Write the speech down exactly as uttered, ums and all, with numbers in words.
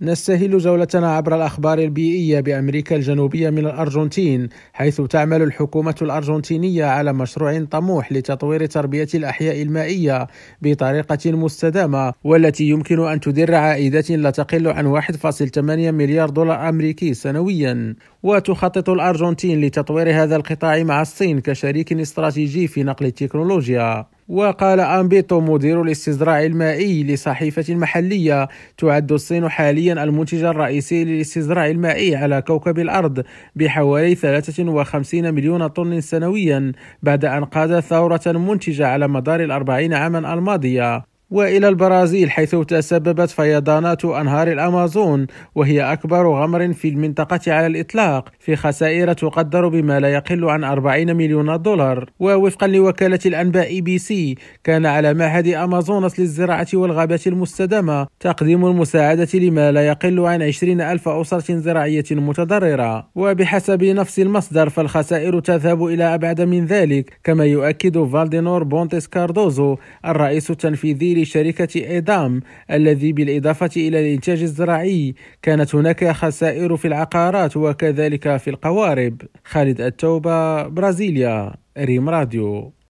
نستهل جولتنا عبر الأخبار البيئية بأمريكا الجنوبية من الأرجنتين، حيث تعمل الحكومة الأرجنتينية على مشروع طموح لتطوير تربية الأحياء المائية بطريقة مستدامة، والتي يمكن أن تدر عائدات لا تقل عن واحد فاصلة ثمانية مليار دولار أمريكي سنويا. وتخطط الأرجنتين لتطوير هذا القطاع مع الصين كشريك استراتيجي في نقل التكنولوجيا. وقال أمبيتو مدير الاستزراع المائي لصحيفة محلية: تعد الصين حاليا المنتج الرئيسي للاستزراع المائي على كوكب الأرض بحوالي ثلاثة وخمسين مليون طن سنويا، بعد أن قادت ثورة منتجة على مدار الأربعين عاما الماضية. وإلى البرازيل، حيث تسببت فيضانات أنهار الأمازون، وهي أكبر غمر في المنطقة على الإطلاق، في خسائر تقدر بما لا يقل عن أربعين مليون دولار. ووفقا لوكالة الأنباء إي بي سي، كان على معهد أمازونس للزراعة والغابات المستدامة تقديم المساعدة لما لا يقل عن عشرين ألف أسرة زراعية متضررة. وبحسب نفس المصدر، فالخسائر تذهب إلى أبعد من ذلك، كما يؤكد فالدينور بونتيس كاردوزو الرئيس التنفيذي لشركة إيدام، الذي بالإضافة إلى الإنتاج الزراعي كانت هناك خسائر في العقارات وكذلك في القوارب. خالد التوبة، برازيليا، ريم راديو.